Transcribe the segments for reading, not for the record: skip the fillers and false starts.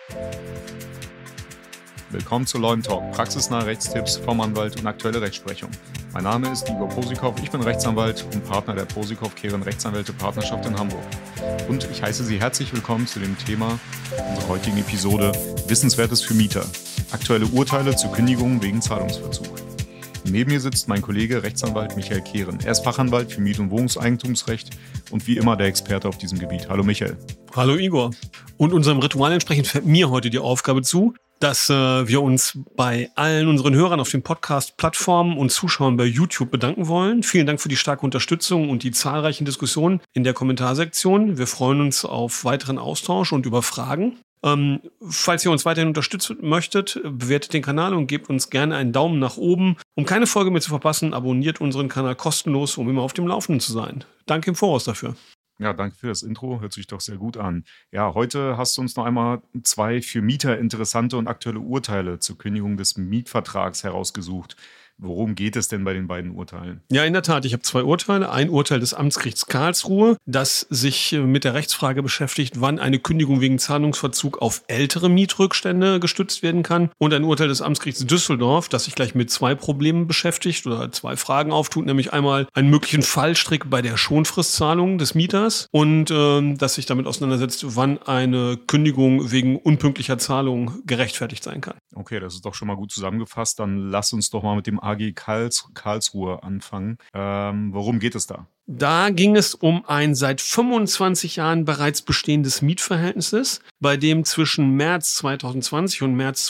Willkommen zu Law & Talk, praxisnahe Rechtstipps vom Anwalt und aktuelle Rechtsprechung. Mein Name ist Igor Posikow, ich bin Rechtsanwalt und Partner der Posikow-Kehren Rechtsanwälte Partnerschaft in Hamburg. Und ich heiße Sie herzlich willkommen zu dem Thema unserer heutigen Episode Wissenswertes für Mieter. Aktuelle Urteile zu Kündigungen wegen Zahlungsverzug. Neben mir sitzt mein Kollege Rechtsanwalt Michael Kehren. Er ist Fachanwalt für Miet- und Wohnungseigentumsrecht und wie immer der Experte auf diesem Gebiet. Hallo Michael. Hallo Igor. Und unserem Ritual entsprechend fällt mir heute die Aufgabe zu, dass wir uns bei allen unseren Hörern auf den Podcast-Plattformen und Zuschauern bei YouTube bedanken wollen. Vielen Dank für die starke Unterstützung und die zahlreichen Diskussionen in der Kommentarsektion. Wir freuen uns auf weiteren Austausch und über Fragen. Falls ihr uns weiterhin unterstützen möchtet, bewertet den Kanal und gebt uns gerne einen Daumen nach oben. Um keine Folge mehr zu verpassen, abonniert unseren Kanal kostenlos, um immer auf dem Laufenden zu sein. Danke im Voraus dafür. Ja, danke für das Intro. Hört sich doch sehr gut an. Ja, heute hast du uns noch einmal 2 für Mieter interessante und aktuelle Urteile zur Kündigung des Mietvertrags herausgesucht. Worum geht es denn bei den beiden Urteilen? Ja, in der Tat. Ich habe 2 Urteile. Ein Urteil des Amtsgerichts Karlsruhe, das sich mit der Rechtsfrage beschäftigt, wann eine Kündigung wegen Zahlungsverzug auf ältere Mietrückstände gestützt werden kann. Und ein Urteil des Amtsgerichts Düsseldorf, das sich gleich mit 2 Problemen beschäftigt oder 2 Fragen auftut, nämlich einmal einen möglichen Fallstrick bei der Schonfristzahlung des Mieters und das sich damit auseinandersetzt, wann eine Kündigung wegen unpünktlicher Zahlung gerechtfertigt sein kann. Okay, das ist doch schon mal gut zusammengefasst. Dann lass uns doch mal mit dem AG Karlsruhe anfangen. Worum geht es da? Da ging es um ein seit 25 Jahren bereits bestehendes Mietverhältnis, bei dem zwischen März 2020 und März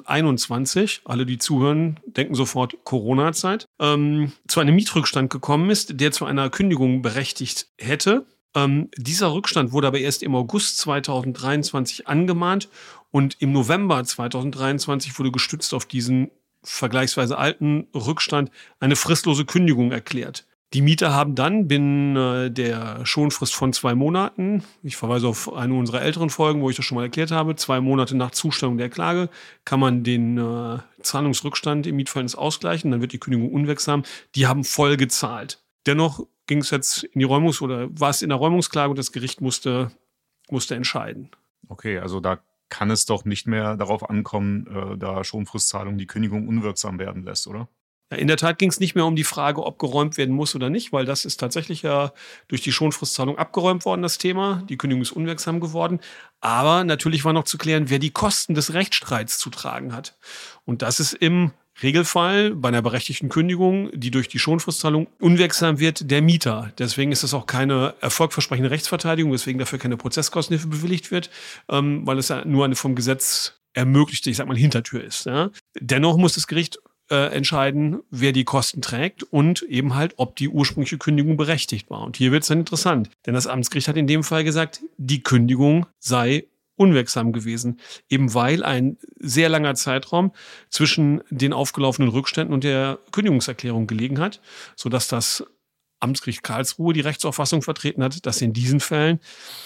2021, alle die zuhören, denken sofort Corona-Zeit, zu einem Mietrückstand gekommen ist, der zu einer Kündigung berechtigt hätte. Dieser Rückstand wurde aber erst im August 2023 angemahnt und im November 2023 wurde gestützt auf diesen vergleichsweise alten Rückstand eine fristlose Kündigung erklärt. Die Mieter haben dann binnen der Schonfrist von 2 Monaten, ich verweise auf eine unserer älteren Folgen, wo ich das schon mal erklärt habe, 2 Monate nach Zustellung der Klage kann man den Zahlungsrückstand im Mietverhältnis ausgleichen, dann wird die Kündigung unwirksam. Die haben voll gezahlt. Dennoch ging es jetzt in die war es in der Räumungsklage und das Gericht musste entscheiden. Okay, also da kann es doch nicht mehr darauf ankommen, da Schonfristzahlung die Kündigung unwirksam werden lässt, oder? Ja, in der Tat ging es nicht mehr um die Frage, ob geräumt werden muss oder nicht, weil das ist tatsächlich ja durch die Schonfristzahlung abgeräumt worden, das Thema. Die Kündigung ist unwirksam geworden. Aber natürlich war noch zu klären, wer die Kosten des Rechtsstreits zu tragen hat. Und das ist im Regelfall bei einer berechtigten Kündigung, die durch die Schonfristzahlung unwirksam wird, der Mieter. Deswegen ist das auch keine erfolgversprechende Rechtsverteidigung, weswegen dafür keine Prozesskostenhilfe bewilligt wird, weil es ja nur eine vom Gesetz ermöglichte, ich sag mal, Hintertür ist. Ja. Dennoch muss das Gericht entscheiden, wer die Kosten trägt und eben halt, ob die ursprüngliche Kündigung berechtigt war. Und hier wird es dann interessant, denn das Amtsgericht hat in dem Fall gesagt, die Kündigung sei unwirksam gewesen, eben weil ein sehr langer Zeitraum zwischen den aufgelaufenen Rückständen und der Kündigungserklärung gelegen hat, sodass das Amtsgericht Karlsruhe die Rechtsauffassung vertreten hat, dass in diesen Fällen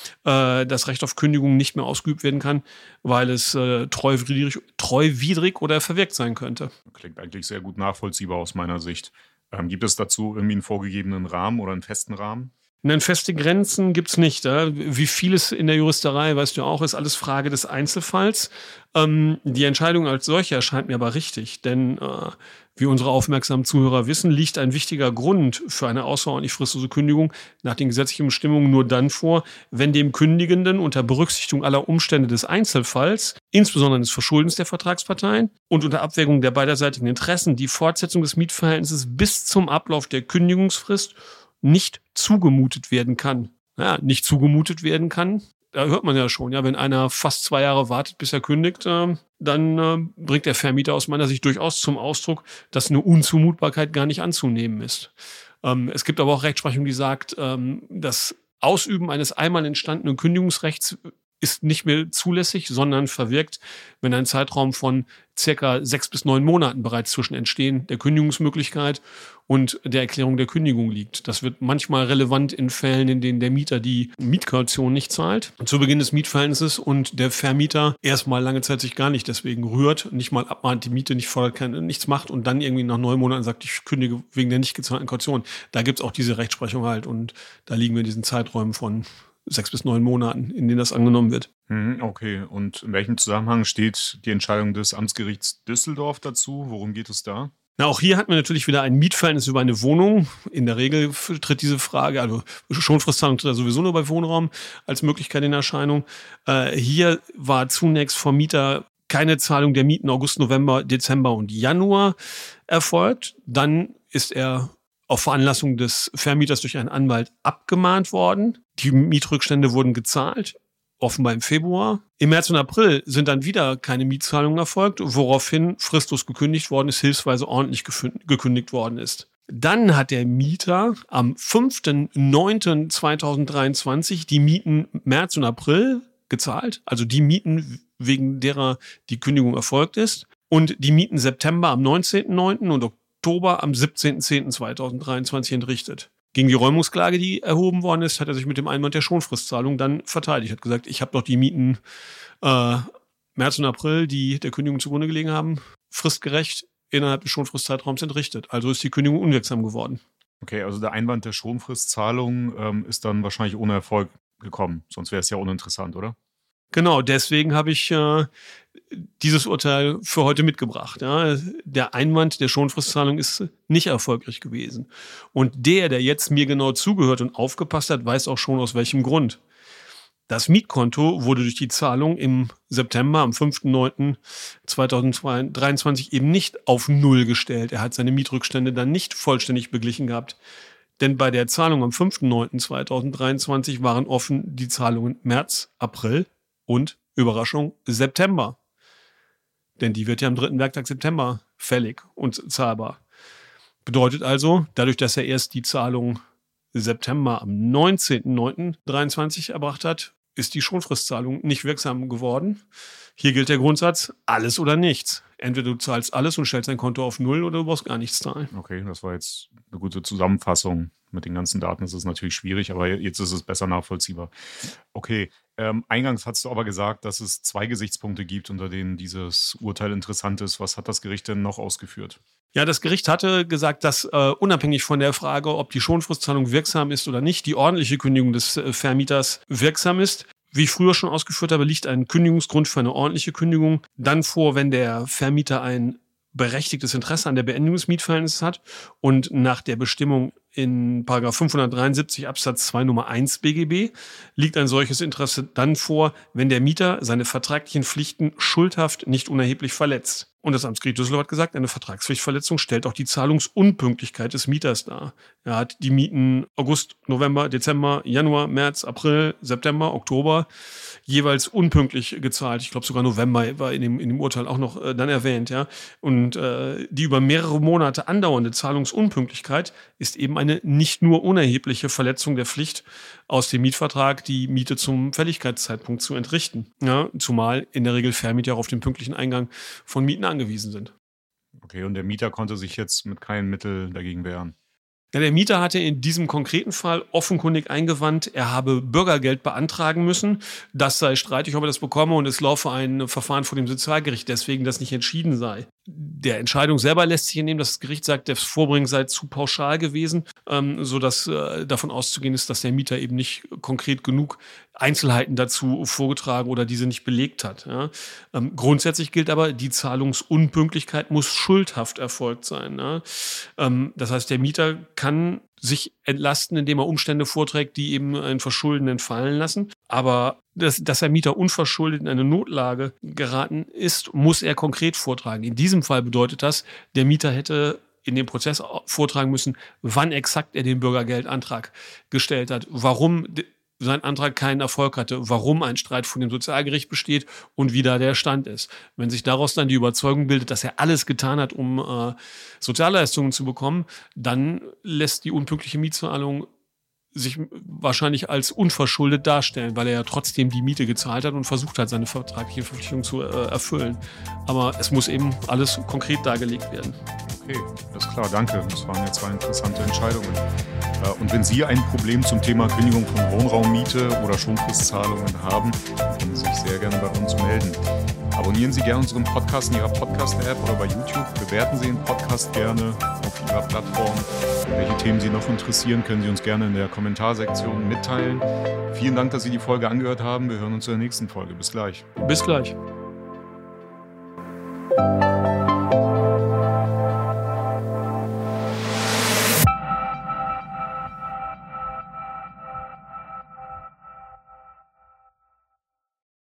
das Recht auf Kündigung nicht mehr ausgeübt werden kann, weil es treuwidrig oder verwirkt sein könnte. Klingt eigentlich sehr gut nachvollziehbar aus meiner Sicht. Gibt es dazu irgendwie einen vorgegebenen Rahmen oder einen festen Rahmen? Nein, feste Grenzen gibt's nicht. Wie vieles in der Juristerei, weißt du auch, ist alles Frage des Einzelfalls. Die Entscheidung als solche erscheint mir aber richtig, denn wie unsere aufmerksamen Zuhörer wissen, liegt ein wichtiger Grund für eine außerordentlich fristlose Kündigung nach den gesetzlichen Bestimmungen nur dann vor, wenn dem Kündigenden unter Berücksichtigung aller Umstände des Einzelfalls, insbesondere des Verschuldens der Vertragsparteien und unter Abwägung der beiderseitigen Interessen, die Fortsetzung des Mietverhältnisses bis zum Ablauf der Kündigungsfrist nicht zugemutet werden kann. Ja, nicht zugemutet werden kann, da hört man ja schon, ja, wenn einer fast 2 Jahre wartet, bis er kündigt, dann bringt der Vermieter aus meiner Sicht durchaus zum Ausdruck, dass eine Unzumutbarkeit gar nicht anzunehmen ist. Es gibt aber auch Rechtsprechung, die sagt, das Ausüben eines einmal entstandenen Kündigungsrechts ist nicht mehr zulässig, sondern verwirkt, wenn ein Zeitraum von circa 6 bis 9 Monaten bereits zwischen Entstehen der Kündigungsmöglichkeit und der Erklärung der Kündigung liegt. Das wird manchmal relevant in Fällen, in denen der Mieter die Mietkaution nicht zahlt zu Beginn des Mietverhältnisses und der Vermieter erstmal lange Zeit sich gar nicht deswegen rührt, nicht mal abmahnt, die Miete nicht fordert, nichts macht und dann irgendwie nach 9 Monaten sagt, ich kündige wegen der nicht gezahlten Kaution. Da gibt's auch diese Rechtsprechung halt und da liegen wir in diesen Zeiträumen von 6 bis 9 Monaten, in denen das angenommen wird. Okay, und in welchem Zusammenhang steht die Entscheidung des Amtsgerichts Düsseldorf dazu? Worum geht es da? Na, auch hier hatten wir natürlich wieder ein Mietverhältnis über eine Wohnung. In der Regel tritt diese Frage, also Schonfristzahlung tritt ja sowieso nur bei Wohnraum als Möglichkeit in Erscheinung. Hier war zunächst vom Mieter keine Zahlung der Mieten August, November, Dezember und Januar erfolgt. Dann ist er auf Veranlassung des Vermieters durch einen Anwalt abgemahnt worden. Die Mietrückstände wurden gezahlt, offenbar im Februar. Im März und April sind dann wieder keine Mietzahlungen erfolgt, woraufhin fristlos gekündigt worden ist, hilfsweise ordentlich gekündigt worden ist. Dann hat der Mieter am 5.9.2023 die Mieten März und April gezahlt, also die Mieten, wegen derer die Kündigung erfolgt ist, und die Mieten September am 19.9. und Oktober am 17.10.2023 entrichtet. Gegen die Räumungsklage, die erhoben worden ist, hat er sich mit dem Einwand der Schonfristzahlung dann verteidigt. Hat gesagt, ich habe doch die Mieten März und April, die der Kündigung zugrunde gelegen haben, fristgerecht innerhalb des Schonfristzeitraums entrichtet. Also ist die Kündigung unwirksam geworden. Okay, also der Einwand der Schonfristzahlung ist dann wahrscheinlich ohne Erfolg gekommen. Sonst wäre es ja uninteressant, oder? Genau, deswegen habe ich dieses Urteil für heute mitgebracht. Ja. Der Einwand der Schonfristzahlung ist nicht erfolgreich gewesen. Und der jetzt mir genau zugehört und aufgepasst hat, weiß auch schon aus welchem Grund. Das Mietkonto wurde durch die Zahlung im September, am 5.9.2023 eben nicht auf Null gestellt. Er hat seine Mietrückstände dann nicht vollständig beglichen gehabt. Denn bei der Zahlung am 5.9.2023 waren offen die Zahlungen März, April und, Überraschung, September. Denn die wird ja am 3. Werktag September fällig und zahlbar. Bedeutet also, dadurch, dass er erst die Zahlung September am 19.09.23 erbracht hat, ist die Schonfristzahlung nicht wirksam geworden. Hier gilt der Grundsatz, alles oder nichts. Entweder du zahlst alles und stellst dein Konto auf Null oder du brauchst gar nichts zahlen. Okay, das war jetzt eine gute Zusammenfassung. Mit den ganzen Daten ist es natürlich schwierig, aber jetzt ist es besser nachvollziehbar. Okay, eingangs hast du aber gesagt, dass es 2 Gesichtspunkte gibt, unter denen dieses Urteil interessant ist. Was hat das Gericht denn noch ausgeführt? Ja, das Gericht hatte gesagt, dass unabhängig von der Frage, ob die Schonfristzahlung wirksam ist oder nicht, die ordentliche Kündigung des Vermieters wirksam ist. Wie ich früher schon ausgeführt habe, liegt ein Kündigungsgrund für eine ordentliche Kündigung dann vor, wenn der Vermieter ein berechtigtes Interesse an der Beendigung des Mietverhältnisses hat und nach der Bestimmung in § 573 Absatz 2 Nummer 1 BGB liegt ein solches Interesse dann vor, wenn der Mieter seine vertraglichen Pflichten schuldhaft nicht unerheblich verletzt. Und das Amtsgericht Düsseldorf hat gesagt, eine Vertragspflichtverletzung stellt auch die Zahlungsunpünktlichkeit des Mieters dar. Er hat die Mieten August, November, Dezember, Januar, März, April, September, Oktober jeweils unpünktlich gezahlt. Ich glaube sogar November war in dem Urteil auch noch dann erwähnt. Ja. Und die über mehrere Monate andauernde Zahlungsunpünktlichkeit ist eben eine nicht nur unerhebliche Verletzung der Pflicht aus dem Mietvertrag, die Miete zum Fälligkeitszeitpunkt zu entrichten. Ja, zumal in der Regel Vermieter auf den pünktlichen Eingang von Mieten angewiesen sind. Okay, und der Mieter konnte sich jetzt mit keinen Mitteln dagegen wehren? Ja, der Mieter hatte in diesem konkreten Fall offenkundig eingewandt, er habe Bürgergeld beantragen müssen. Das sei streitig, ob er das bekomme, und es laufe ein Verfahren vor dem Sozialgericht, deswegen das nicht entschieden sei. Der Entscheidung selber lässt sich entnehmen, dass das Gericht sagt, das Vorbringen sei zu pauschal gewesen, sodass davon auszugehen ist, dass der Mieter eben nicht konkret genug Einzelheiten dazu vorgetragen oder diese nicht belegt hat. Ja. Grundsätzlich gilt aber, die Zahlungsunpünktlichkeit muss schuldhaft erfolgt sein. Ja. Das heißt, der Mieter kann sich entlasten, indem er Umstände vorträgt, die eben einen Verschulden entfallen lassen. Aber dass der Mieter unverschuldet in eine Notlage geraten ist, muss er konkret vortragen. In diesem Fall bedeutet das, der Mieter hätte in dem Prozess vortragen müssen, wann exakt er den Bürgergeldantrag gestellt hat, warum sein Antrag keinen Erfolg hatte, warum ein Streit vor dem Sozialgericht besteht und wie da der Stand ist. Wenn sich daraus dann die Überzeugung bildet, dass er alles getan hat, um Sozialleistungen zu bekommen, dann lässt die unpünktliche Mietzahlung sich wahrscheinlich als unverschuldet darstellen, weil er ja trotzdem die Miete gezahlt hat und versucht hat, seine vertragliche Verpflichtung zu erfüllen. Aber es muss eben alles konkret dargelegt werden. Okay, alles klar, danke. Das waren ja 2 interessante Entscheidungen. Und wenn Sie ein Problem zum Thema Kündigung von Wohnraummiete oder Schonfristzahlungen haben, können Sie sich sehr gerne bei uns melden. Abonnieren Sie gerne unseren Podcast in Ihrer Podcast-App oder bei YouTube. Bewerten Sie den Podcast gerne auf Ihrer Plattform. Welche Themen Sie noch interessieren, können Sie uns gerne in der Kommentarsektion mitteilen. Vielen Dank, dass Sie die Folge angehört haben. Wir hören uns in der nächsten Folge. Bis gleich. Bis gleich.